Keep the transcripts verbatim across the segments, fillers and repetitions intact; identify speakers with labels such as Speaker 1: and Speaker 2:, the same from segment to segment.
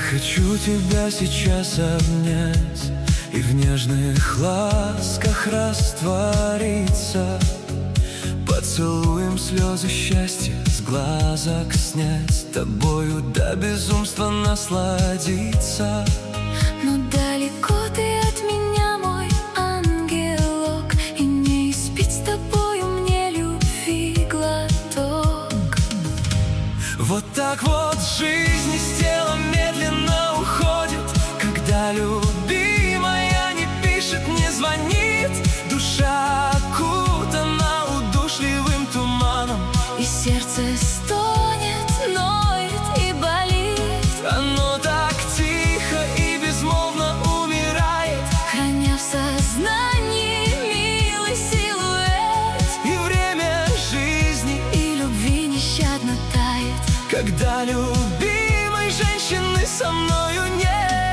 Speaker 1: хочу тебя сейчас обнять и в нежных ласках раствориться, поцелуем слезы счастья с глазок снять, тобою до безумства насладиться.
Speaker 2: Но далеко ты от меня, мой ангелок, и не испить с тобою мне любви глоток.
Speaker 1: Вот так вот жизнь из тела медленно уходит, когда любимая не пишет, не звонит. Душа окутана удушливым туманом,
Speaker 2: и сердце стонет, ноет и болит.
Speaker 1: Оно так тихо и безмолвно умирает,
Speaker 2: храня в сознании милый силуэт.
Speaker 1: И время жизни
Speaker 2: и любви нещадно тает,
Speaker 1: когда любимой женщины со мною нет.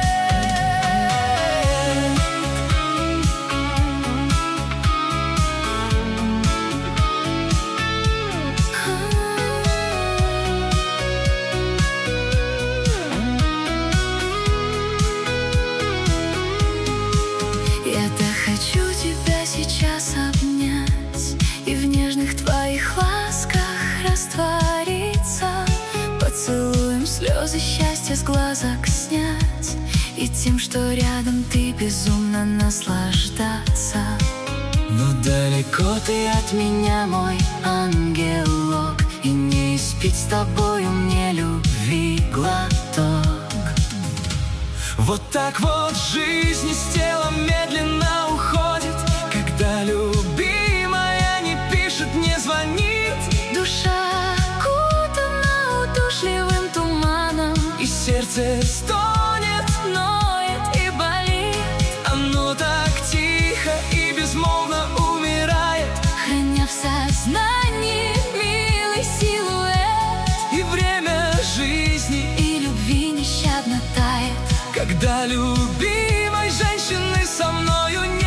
Speaker 2: Я-то хочу тебя сейчас обнять и в нежных твоих ласках раствориться, поцелуем слезы счастья с глазок снять, и тем, что рядом ты, безумно наслаждаться.
Speaker 1: Но далеко
Speaker 2: Ты от меня, мой ангелок, и не испить с тобою мне любви глоток.
Speaker 1: вот так вот жизнь из тела медленно уходит, когда любимая не пишет, не звонит.
Speaker 2: Душа окутана удушливым туманом,
Speaker 1: И сердце стонет,
Speaker 2: ноет и болит.
Speaker 1: оно так тихо и безмолвно умирает,
Speaker 2: храня в сознании милый силуэт.
Speaker 1: И время жизни
Speaker 2: и любви нещадно тает,
Speaker 1: когда любимой женщины со мною нет.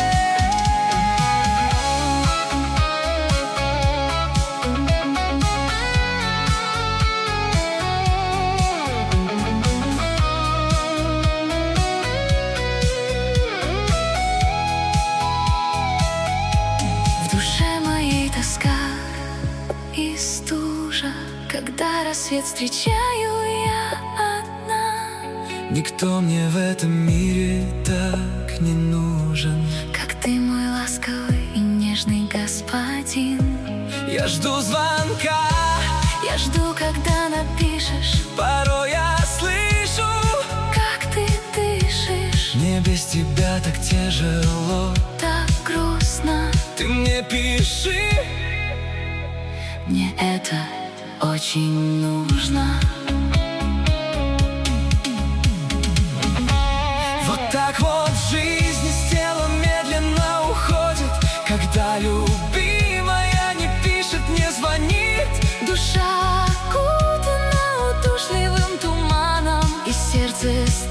Speaker 2: в душе моей тоска и стужа, когда рассвет встречаю я одна.
Speaker 1: Никто мне в этом мире так не нужен,
Speaker 2: Как ты, мой ласковый и нежный господин.
Speaker 1: я жду звонка,
Speaker 2: Я жду, когда напишешь,
Speaker 1: порой я слышу,
Speaker 2: как ты дышишь.
Speaker 1: мне без тебя так тяжело.
Speaker 2: Так грустно,
Speaker 1: Ты мне пиши,
Speaker 2: мне это очень нужно.
Speaker 1: вот так вот жизнь из тела медленно уходит, когда любимая не пишет, не звонит.
Speaker 2: Душа окутана удушливым туманом, и сердце